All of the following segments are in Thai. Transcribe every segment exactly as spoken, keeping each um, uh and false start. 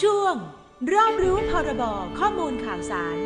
ช่วงรอบรู้พรบข้อมูลข่าวสาร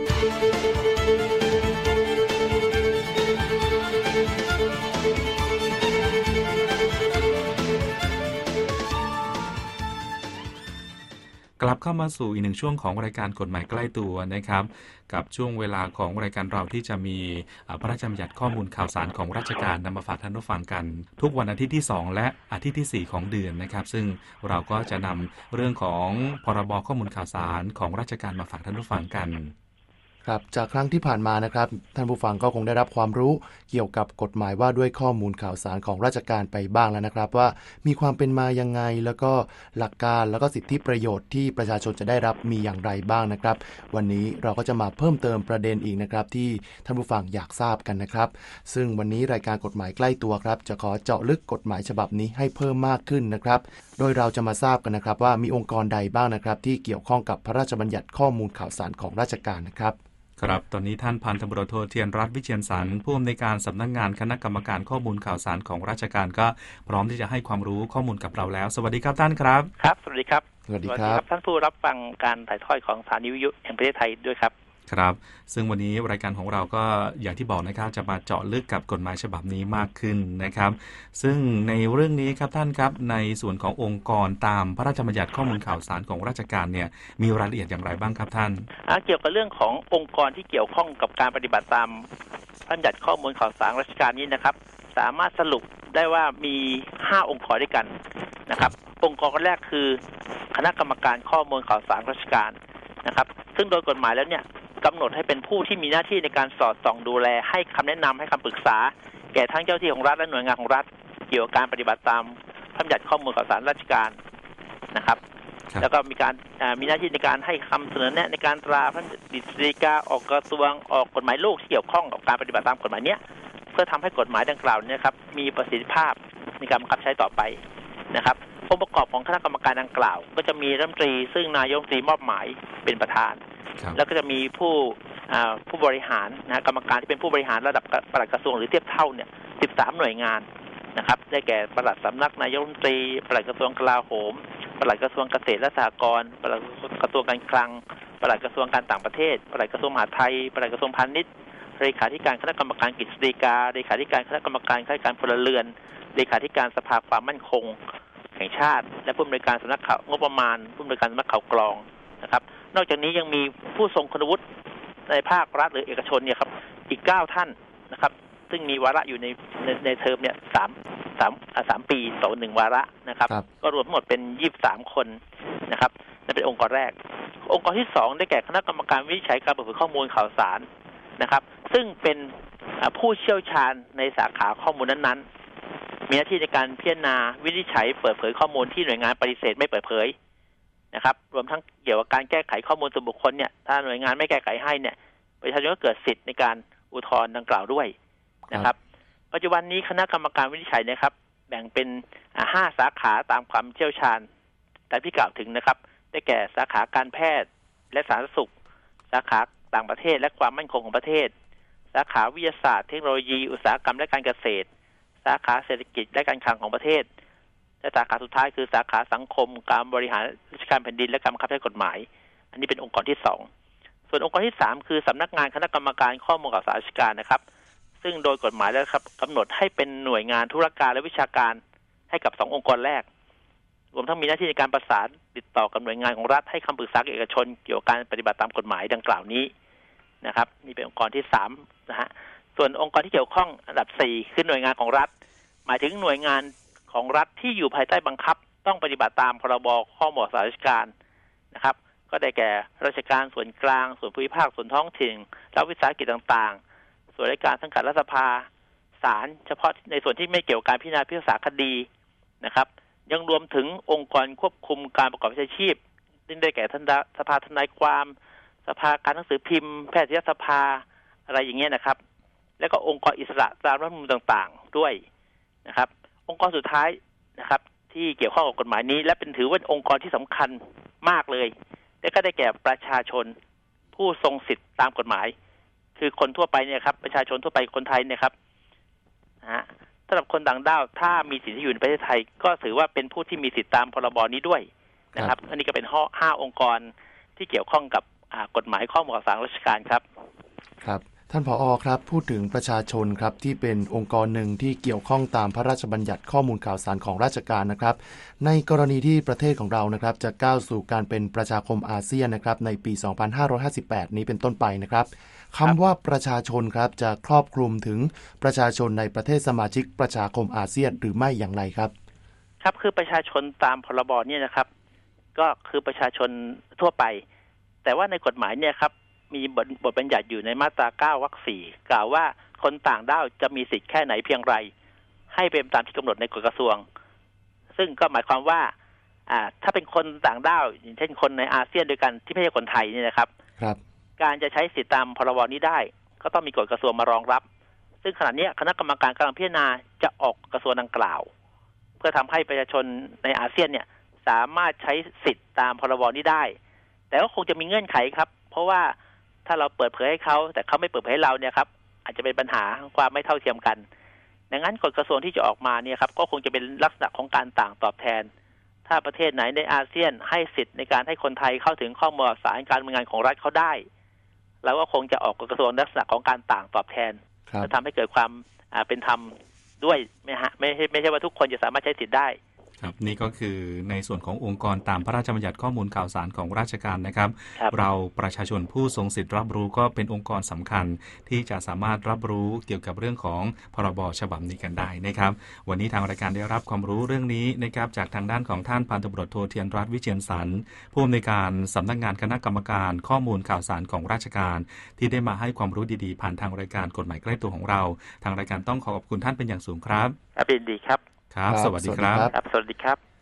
กลับเข้ามาสู่อีกหนึ่งช่วงของรายการกฎหมายใกล้ตัวนะครับกับช่วงเวลาของรายการเราที่จะมีพระราชบัญญัติข้อมูลข่าวสารของราชการนำมาฝากท่านผู้ฟังกันทุกวันอาทิตย์ที่สองและอาทิตย์ที่สี่ของเดือนนะครับซึ่งเราก็จะนำเรื่องของพรบข้อมูลข่าวสารของราชการมาฝากท่านผู้ฟังกันครับจากครั้งที่ผ่านมานะครับท่านผู้ฟังก็คงได้รับความรู้เกี่ยวกับกฎหมายว่าด้วยข้อมูลข่าวสารของราชการไปบ้างแล้วนะครับว่ามีความเป็นมายังไงแล้วก็หลักการแล้วก็สิทธิประโยชน์ที่ประชาชนจะได้รับมีอย่างไรบ้างนะครับวันนี้เราก็จะมาเพิ่มเติมประเด็นอีกนะครับที่ท่านผู้ฟังอยากทราบกันนะครับซึ่งวันนี้รายการกฎหมายใกล้ตัวครับจะขอเจาะลึกกฎหมายฉบับนี้ให้เพิ่มมากขึ้นนะครับโดยเราจะมาทราบกันนะครับว่ามีองค์กรใดบ้างนะครับที่เกี่ยวข้องกับพระราชบัญญัติข้อมูลข่าวสารของราชการนะครับครับตอนนี้ท่านพันตำรวจโทเทียนรัตน์วิเชียรสรรผู้อำนวยการสำนักงานคณะกรรมการข้อมูลข่าวสารของราชการก็พร้อมที่จะให้ความรู้ข้อมูลกับเราแล้วสวัสดีครับท่านครับครับสวัสดีครับสวัสดีครับท่านผู้รับฟังการถ่ายทอดของสถานีวิทยุแห่งประเทศไทยด้วยครับครับซึ่งวันนี้รายการของเราก็อย่างที่บอกนะครับจะมาเจาะลึกกับกฎหมายฉบับนี้มากขึ้นนะครับซึ่งในเรื่องนี้ครับท่านครับในส่วนขององค์กรตามพระราชบัญญัติข้อมูลข่าวสารของราชการเนี่ยมีรายละเอียดอย่างไรบ้างครับท่านเกี่ยวกับเรื่องขององค์กรที่เกี่ยวข้องกับการปฏิบัติตามพระราชบัญญัติข้อมูลข่าวสารราชการนี้นะครับสามารถสรุปได้ว่ามีห้าองค์กรด้วยกันนะครับองค์กรแรกคือคณะกรรมการข้อมูลข่าวสารราชการนะครับซึ่งโดยกฎหมายแล้วเนี่ยกำหนดให้เป็นผู้ที่มีหน้าที่ในการสอดส่องดูแลให้คำแนะนำให้คำปรึกษาแก่ทั้งเจ้าที่ของรัฐและหน่วยงานของรัฐเกี่ยวกับการปฏิบัติตามพระราชบัญญัติข้อมูลข่าวสารราชการนะครับแล้วก็มีการมีหน้าที่ในการให้คำเสนอแนะในการตราพระราชกฤษฎีกาออกกระทรวงออกกฎหมายลูกที่เกี่ยวข้องกับการปฏิบัติตามกฎหมายนี้เพื่อทำให้กฎหมายดังกล่าวนี้ครับมีประสิทธิภาพในการบังคับใช้ต่อไปนะครับองค์ประกอบของคณะกรรมการดังกล่าวก็จะมีรัฐมนตรีซึ่งนายกรัฐมนตรีมอบหมายเป็นประธานแล้วก็จะมีผู้ผู้บริหารนะกรรมการที่เป็นผู้บริหารระดับปลัดกระทรวงหรือเทียบเท่าเนี่ยสิบสามหน่วยงานนะครับได้แก่ปลัดสำนักนายกรัฐมนตรีปลัดกระทรวงกลาโหมปลัดกระทรวงเกษตรและสหกรณ์ปลัดกระทรวงการคลังปลัดกระทรวงการต่างประเทศปลัดกระทรวงมหาดไทยปลัดกระทรวงพาณิชย์เลขาธิการคณะกรรมการกฤษฎีกาเลขาธิการคณะกรรมการข้าราชการพลเรือนเลขาธิการสภาความมั่นคงแห่งชาติและผู้อำนวยการสำนักข่าวงบประมาณผู้อำนวยการสำนักข่าวกรองนะครับนอกจากนี้ยังมีผู้ทรงคุณวุฒิในภาครัฐหรือเอกชนเนี่ยครับอีกเก้าท่านนะครับซึ่งมีวาระอยู่ในใน, ในเทอมเนี่ยสามสามสามปีต่อหนึ่งวาระนะครับก็รวมทั้งหมดเป็นยี่สิบสามคนนะครับนั่นเป็นองค์กรแรกองค์กรที่สองได้แก่คณะกรรมการวิจัยการเปิดเผยข้อมูลข่าวสารนะครับซึ่งเป็นผู้เชี่ยวชาญในสาขาข้อมูลนั้นๆมีหน้าที่ในการพิจารณาวินิจฉัยเปิดเผยข้อมูลที่หน่วยงานปฏิเสธไม่เปิดเผยนะครับรวมทั้งเกี่ยวกับการแก้ไขข้อมูลส่วนบุคคลเนี่ยถ้าหน่วยงานไม่แก้ไขให้เนี่ยประชาชนก็เกิดสิทธิ์ในการอุทธรณ์ดังกล่าวด้วยนะครับปัจจุบันนี้คณะกรรมการวินิจฉัยนะครับแบ่งเป็นห้าสาขาตามความเชี่ยวชาญตามที่กล่าวถึงนะครับได้แก่สาขาการแพทย์และสาธารณสุขสาขาต่างประเทศและความมั่นคงของประเทศสาขาวิทยาศาสตร์เทคโนโลยีอุตสาหกรรมและการเกษตรสาขาเศรษฐกิจและการคลังของประเทศและสาขาสุดท้ายคือสาขาสังคมการบริหารราชการแผ่นดินและการบังคับใช้กฎหมายอันนี้เป็นองค์กรที่สองส่วนองค์กรที่สามคือสำนักงานคณะกรรมการข้อมูลข่าวสารราชการนะครับซึ่งโดยกฎหมายแล้วครับกำหนดให้เป็นหน่วยงานธุรการและวิชาการให้กับสององค์กรแรกรวมทั้งมีหน้าที่ในการประสานติดต่อกับหน่วยงานของรัฐให้คำปรึกษาเอกชนเกี่ยวกับการปฏิบัติตามกฎหมายดังกล่าวนี้นะครับนี่เป็นองค์กรที่สามนะฮะส่วนองค์กรที่เกี่ยวข้องอันดับสี่คือหน่วยงานของรัฐหมายถึงหน่วยงานของรัฐที่อยู่ภายใต้บังคับต้องปฏิบัติตามพรบข้อมูลข่าวสารราชการนะครับก็ได้แก่ราชการส่วนกลางส่วนภูมิภาคส่วนท้องถิ่นรัฐวิสาหกิจต่างๆส่วนราชการสังกัดรัฐสภาศาลเฉพาะในส่วนที่ไม่เกี่ยวกับการพิจารณาพิพากษาคดีนะครับยังรวมถึงองค์กรควบคุมการประกอบวิชาชีพซึ่งได้แก่สภาทนายความสภาการหนังสือพิมพ์แพทยสภาอะไรอย่างเงี้ยนะครับแล้วก็องค์กรอิสระตามรัฐธรรมนูญต่างๆด้วยนะครับองค์กรสุดท้ายนะครับที่เกี่ยวข้องกับกฎหมายนี้และเป็นถือว่าองค์กรที่สำคัญมากเลยและก็ได้แก่ประชาชนผู้ทรงสิทธิตามกฎหมายคือคนทั่วไปเนี่ยครับประชาชนทั่วไปคนไทยเนี่ยครับนะฮะสำหรับคนต่างด้าวถ้ามีสิทธิ์ที่อยู่ในประเทศไทยก็ถือว่าเป็นผู้ที่มีสิทธิตามพรบนี้ด้วยนะครับอันนี้ก็เป็นห้าองค์กรที่เกี่ยวข้องกับกฎหมายข้อมูลข่าวสารราชการครับครับท่านผอ.ครับพูดถึงประชาชนครับที่เป็นองค์กรหนึ่งที่เกี่ยวข้องตามพระราชบัญญัติข้อมูลข่าวสารของราชการนะครับในกรณีที่ประเทศของเรานะครับจะก้าวสู่การเป็นประชาคมอาเซียนนะครับในปี สองพันห้าร้อยห้าสิบแปด นี้เป็นต้นไปนะครับคำว่าประชาชนครับจะครอบคลุมถึงประชาชนในประเทศสมาชิกประชาคมอาเซียนหรือไม่อย่างไรครับครับคือประชาชนตามพรบเนี่ยนะครับก็คือประชาชนทั่วไปแต่ว่าในกฎหมายเนี่ยครับมีบทบทบัญญัติอยู่ในมาตราเก้าวรรคสี่กล่าวว่าคนต่างด้าวจะมีสิทธิ์แค่ไหนเพียงไรให้เป็นตามที่กำหนดในกฎกระทรวงซึ่งก็หมายความว่าอ่าถ้าเป็นคนต่างด้าวอย่างเช่นคนในอาเซียนด้วยกันที่ไม่ใช่คนไทยเนี่ยนะครับครับการจะใช้สิทธิตามพรบนี้ได้ก็ต้องมีกฎกระทรวงมารองรับซึ่งขณะนี้คณะกรรมการกำลังพิจารณาจะออกกระทรวงดังกล่าวเพื่อทำให้ประชาชนในอาเซียนเนี่ยสามารถใช้สิทธิตามพรบนี้ได้แต่ก็คงจะมีเงื่อนไขครับเพราะว่าถ้าเราเปิดเผยให้เขาแต่เขาไม่เปิดเผยให้เราเนี่ยครับอาจจะเป็นปัญหาความไม่เท่าเทียมกันดังนั้นกฎกระทรวงที่จะออกมาเนี่ยครับก็คงจะเป็นลักษณะของการต่างตอบแทนถ้าประเทศไหนในอาเซียนให้สิทธิ์ในการให้คนไทยเข้าถึงข้อมูลข่าวสารการดำเนินงานของรัฐเขาได้เราก็คงจะออกกฎกระทรวงลักษณะของการต่างตอบแทนจะทำให้เกิดความเป็นธรรมด้วยไหมฮะไม่ใช่ไม่ใช่ว่าทุกคนจะสามารถใช้สิทธิ์ได้ครับนี่ก็คือในส่วนขององค์กรตามพระราชบัญญัติข้อมูลข่าวสารของราชการนะครับรบเราประชาชนผู้ทรงสิทธิ์รับรู้ก็เป็นองค์กรสำคัญที่จะสามารถรับรู้เกี่ยวกับเรื่องของพรบฉบับนี้กันได้นะครับวันนี้ทางรายการได้รับความรู้เรื่องนี้นะครับจากทางด้านของท่านพันตำรวจโทเทียนรัตน์วิเชียรสรรผู้อำนวยการสำนักงานคณะกรรมการข้อมูลข่าวสารของราชการที่ได้มาให้ความรู้ดีๆผ่านทางรายการกฎหมายใกล้ตัวของเราทางรายการต้องขอขอบคุณท่านเป็นอย่างสูงครับครับยินดีครับครับสวัสดีครับครับสวัสดีครับ